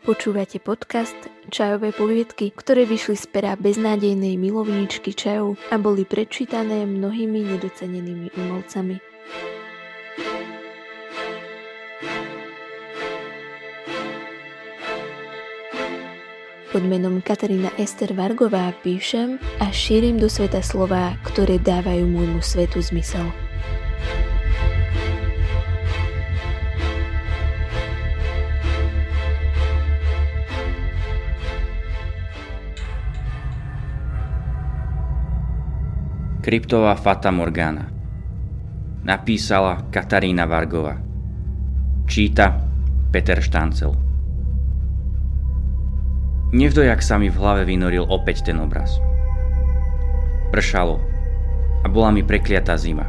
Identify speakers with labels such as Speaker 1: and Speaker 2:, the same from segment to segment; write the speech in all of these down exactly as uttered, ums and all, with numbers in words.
Speaker 1: Počúvate podcast Čajové poviedky, ktoré vyšli z pera beznádejnej milovníčky čajov a boli prečítané mnohými nedocenenými umelcami. Pod menom Katarína Ester Vargová píšem a šírim do sveta slová, ktoré dávajú môjmu svetu zmysel.
Speaker 2: Kryptová Fata Morgana. Napísala Katarína Vargová. Číta Peter Štancel. Nevdojak sa mi v hlave vynoril opäť ten obraz. Pršalo a bola mi prekliatá zima.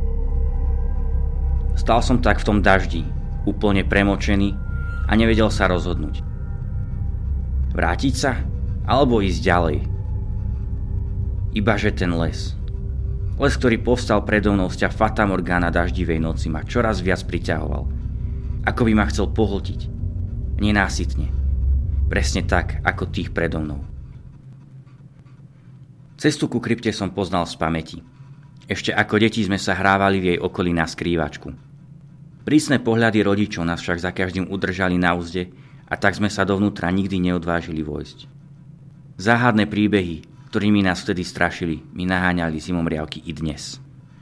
Speaker 2: Stál som tak v tom daždi, úplne premočený a nevedel sa rozhodnúť. Vrátiť sa alebo ísť ďalej? Ibaže ten les. Les, ktorý povstal predo mnou z ťa Fata Morgana daždivej noci, ma čoraz viac priťahoval. Ako by ma chcel pohltiť. Nenásytne. Presne tak, ako tých predo mnou. Cestu ku krypte som poznal z pamäti. Ešte ako deti sme sa hrávali v jej okolí na skrývačku. Prísne pohľady rodičov nás však za každým udržali na úzde a tak sme sa dovnútra nikdy neodvážili vojsť. Záhadné príbehy, ktorými nás vtedy strašili, mi naháňali zimomriavky i dnes.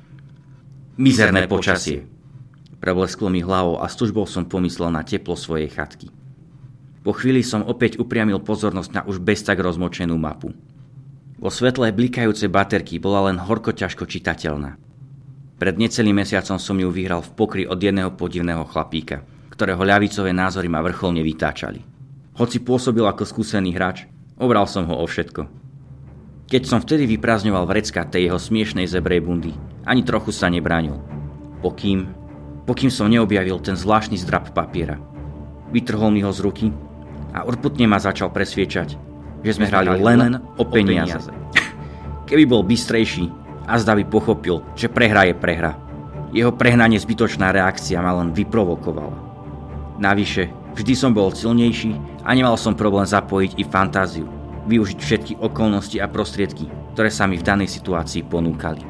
Speaker 2: Mizerné počasie. Preblesklo mi hlavou a s tužbou som pomyslel na teplo svojej chatky. Po chvíli som opäť upriamil pozornosť na už bez tak rozmočenú mapu. Vo svetle blikajúcej baterky bola len horko ťažko čitateľná. Pred necelým mesiacom som ju vyhral v pokry od jedného podivného chlapíka, ktorého ľavicové názory ma vrcholne vytáčali. Hoci pôsobil ako skúsený hráč, obral som ho o všetko. Keď som vtedy vyprázdňoval vrecka tej jeho smiešnej zebrej bundy, ani trochu sa nebránil. Pokým, pokým som neobjavil ten zvláštny zdrab papiera. Vytrhol mi ho z ruky a urputne ma začal presviečať, že sme hrali len o peniaze. Keby bol bystrejší, azda by pochopil, že prehra je prehra. Jeho prehnanie zbytočná reakcia ma len vyprovokovala. Navyše, vždy som bol silnejší a nemal som problém zapojiť i fantáziu. Využiť všetky okolnosti a prostriedky, ktoré sa mi v danej situácii ponúkali.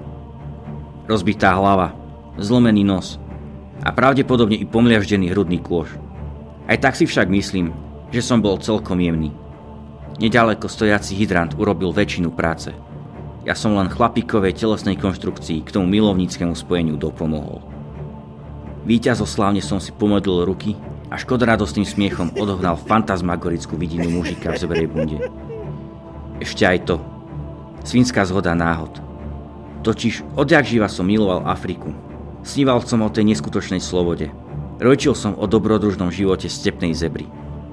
Speaker 2: Rozbitá hlava, zlomený nos a pravdepodobne i pomliaždený hrudný kôž. Aj tak si však myslím, že som bol celkom jemný. Neďaleko stojaci hydrant urobil väčšinu práce. Ja som len chlapíkovej telesnej konštrukcii k tomu milovníckemu spojeniu dopomohol. Víťazoslávne som si pomodlil ruky a škodoradostným smiechom odohnal fantasmagorickú vidinu mužika v zebrej bunde. Ešte aj to. Svinská zhoda náhod. Totiž odjakživa som miloval Afriku. Sníval som o tej neskutočnej slobode. Rojčil som o dobrodružnom živote stepnej zebry.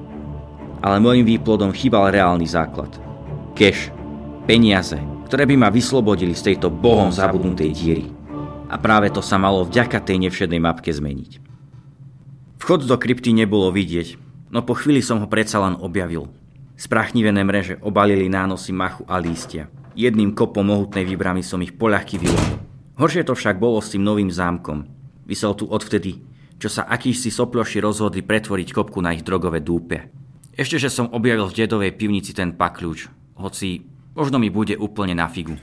Speaker 2: Ale môjim výplodom chýbal reálny základ. Cash. Peniaze, ktoré by ma vyslobodili z tejto bohom zabudnutej diery. A práve to sa malo vďaka tej nevšednej mapke zmeniť. Vchod do krypty nebolo vidieť, no po chvíli som ho predsa len objavil. Sprachnivené mreže obalili nánosy machu a lístia. Jedným kopom mohutnej výbramy som ich poľahky vylomil. Horšie to však bolo s tým novým zámkom. Vysel tu odvtedy, čo sa akýsi soploši rozhodli pretvoriť kopku na ich drogové dúpe. Ešte, že som objavil v dedovej pivnici ten pakľúč, hoci možno mi bude úplne na figu.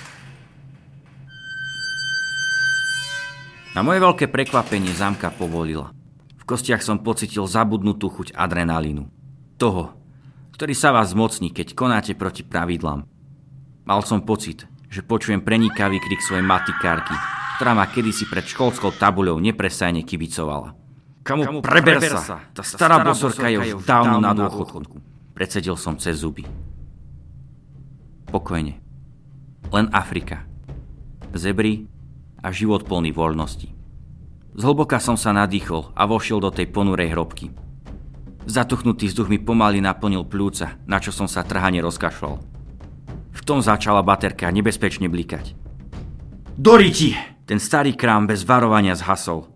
Speaker 2: Na moje veľké prekvapenie zámka povolila. V kostiach som pocitil zabudnutú chuť adrenalínu. Toho, ktorý sa vás zmocní, keď konáte proti pravidlám. Mal som pocit, že počujem prenikavý krik svojej matikárky, ktorá ma kedysi pred školskou tabuľou neprestajne kibicovala. Kamu preber sa, tá stará bosorka je už dávno na dôchodku. Predsedil som cez zuby. Pokojne. Len Afrika. Zebry a život plný voľnosti. Zhlboka som sa nadýchol a vošiel do tej ponurej hrobky. Zatuchnutý vzduch mi pomaly naplnil pľúca, na čo som sa trhane rozkašľal. V tom začala baterka nebezpečne blikať. Doriti! Ten starý krám bez varovania zhasol.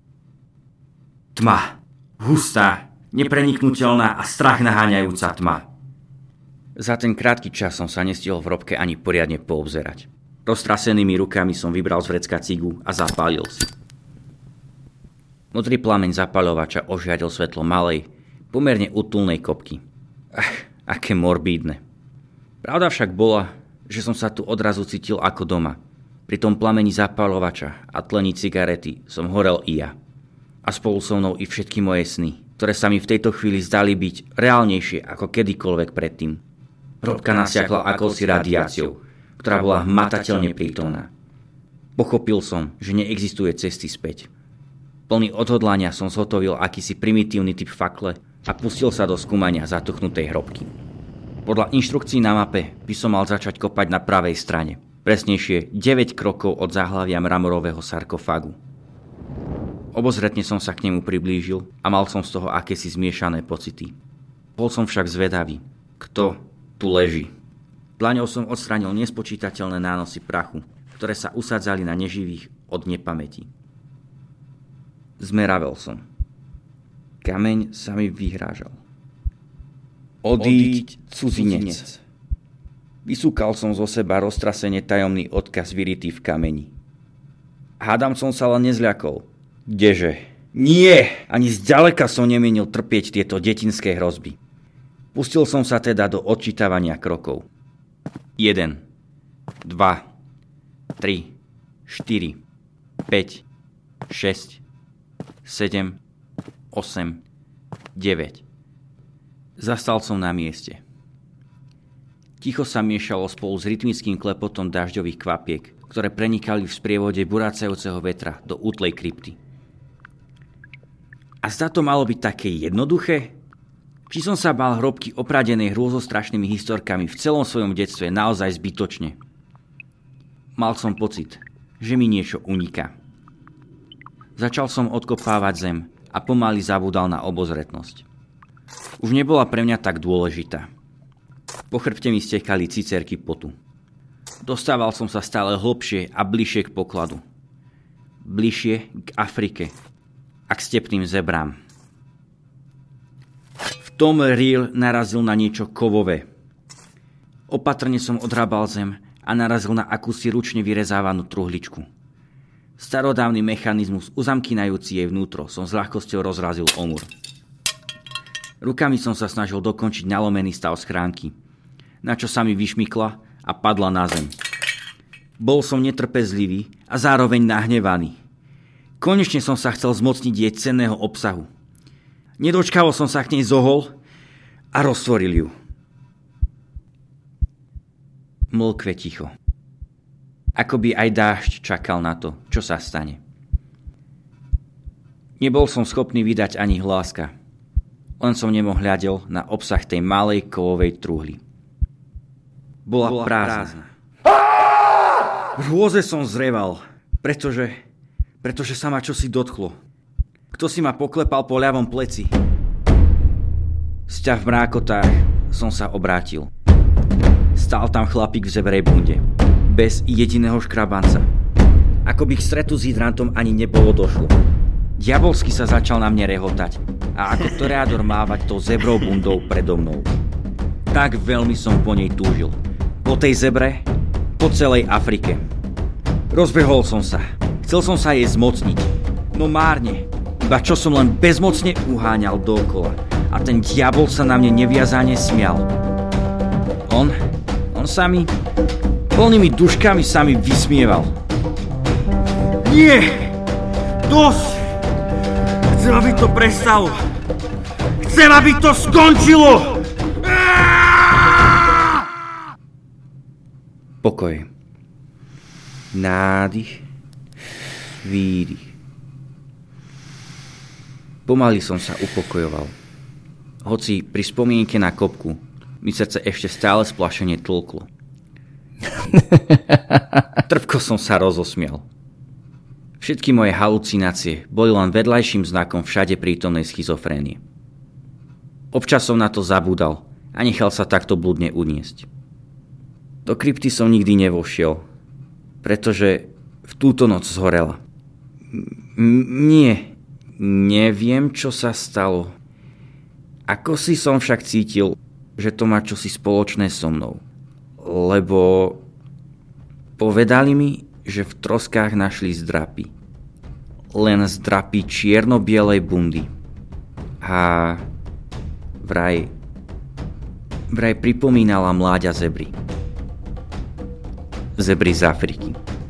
Speaker 2: Tma. Hustá, nepreniknutelná a strach naháňajúca tma. Za ten krátky čas som sa nestihol v hrobke ani poriadne poobzerať. Roztrasenými rukami som vybral z vrecka cigu a zapálil si. Modrý plameň zapaľovača ožiaril svetlo malej, pomerne útulnej kopky. Ach, aké morbídne. Pravda však bola, že som sa tu odrazu cítil ako doma. Pri tom plameni zapáľovača a tlení cigarety som horel i ja. A spolu so mnou i všetky moje sny, ktoré sa mi v tejto chvíli zdali byť reálnejšie ako kedykoľvek predtým. Hrobka nasiakla akousi radiáciou, ktorá bola hmatateľne prítomná. Pochopil som, že neexistuje cesty späť. Plný odhodlania som zhotovil akýsi primitívny typ fakle a pustil sa do skúmania zatuchnutej hrobky. Podľa inštrukcií na mape by som mal začať kopať na pravej strane, presnejšie deväť krokov od záhlavia mramorového sarkofágu. Obozretne som sa k nemu priblížil a mal som z toho akési zmiešané pocity. Bol som však zvedavý, kto tu leží. Dlaňou som odstránil nespočítateľné nánosy prachu, ktoré sa usadzali na neživých od nepamäti. Zmeravel som. Kameň sa mi vyhrážal. Odíď, cudzinec. Vysúkal som zo seba roztrasene tajomný odkaz vyritý v kameni. Hádam som sa len nezľakol. Kdeže? Nie! Ani zďaleka som nemienil trpieť tieto detinské hrozby. Pustil som sa teda do odčítavania krokov. Jeden, dva, tri, štyri, päť, šesť, sedem, osem, deväť. Zastal som na mieste. Ticho sa miešalo spolu s rytmickým klepotom dažďových kvapiek, ktoré prenikali v sprievode burácajúceho vetra do útlej krypty. A zdá to malo byť také jednoduché? Či som sa bál hrobky opradenej hrôzostrašnými historkami v celom svojom detstve naozaj zbytočne? Mal som pocit, že mi niečo uniká. Začal som odkopávať zem a pomaly zabúdal na obozretnosť. Už nebola pre mňa tak dôležitá. Po chrbte mi stekali cicerky potu. Dostával som sa stále hlbšie a bližšie k pokladu. Bližšie k Afrike a k stepným zebrám. V tom rýl narazil na niečo kovové. Opatrne som odhrabal zem a narazil na akúsi ručne vyrezávanú truhličku. Starodávny mechanizmus uzamkínajúci jej vnútro som s ľahkosťou rozrazil o múr. Rukami som sa snažil dokončiť nalomený stav schránky, na čo sa mi vyšmykla a padla na zem. Bol som netrpezlivý a zároveň nahnevaný. Konečne som sa chcel zmocniť jej cenného obsahu. Nedočkavo som sa k nej zohol a roztvoril ju. Mlkve ticho. Ako by aj dážď čakal na to, čo sa stane. Nebol som schopný vydať ani hláska. Len som nemohľadel na obsah tej malej kovovej truhly. Bola, Bola prázdna. V hrôze som zreval, pretože, pretože sa ma čosi dotklo. Kto si ma poklepal po ľavom pleci. Sťa v mrákotách som sa obrátil. Stál tam chlapík v zebrej bunde, bez jediného škrabanca. Ako by k stretu s hydrantom ani nebolo došlo. Diabolsky sa začal na mne rehotať a ako toreador mávať tou zebrou bundou predo mnou. Tak veľmi som po nej túžil. Po tej zebre, po celej Afrike. Rozbehol som sa. Chcel som sa jej zmocniť. No márne. Iba čo som len bezmocne uháňal dookola. A ten diabol sa na mne neviazane smial. On... On sa mi... Plnými duškami sa mi vysmieval. Nie! Dosť! Chcem, aby to prestalo! Chcem, aby to skončilo! Pokoj. Nádych. Výdych. Pomaly som sa upokojoval. Hoci pri spomienke na kopku mi srdce ešte stále splašene tlklo. Trpko som sa rozosmial. Všetky moje halucinácie boli len vedľajším znakom všade prítomnej schizofrénie. Občas som na to zabúdal a nechal sa takto blúdne uniesť. Do krypty som nikdy nevošiel, pretože v túto noc zhorela. M- nie, neviem, čo sa stalo. Ako si som však cítil, že to má čosi spoločné so mnou. Lebo povedali mi, že v troskách našli zdrapy. Len zdrapy čierno-bielej bundy. A vraj... vraj pripomínala mláďa zebry. Zebry z Afriky.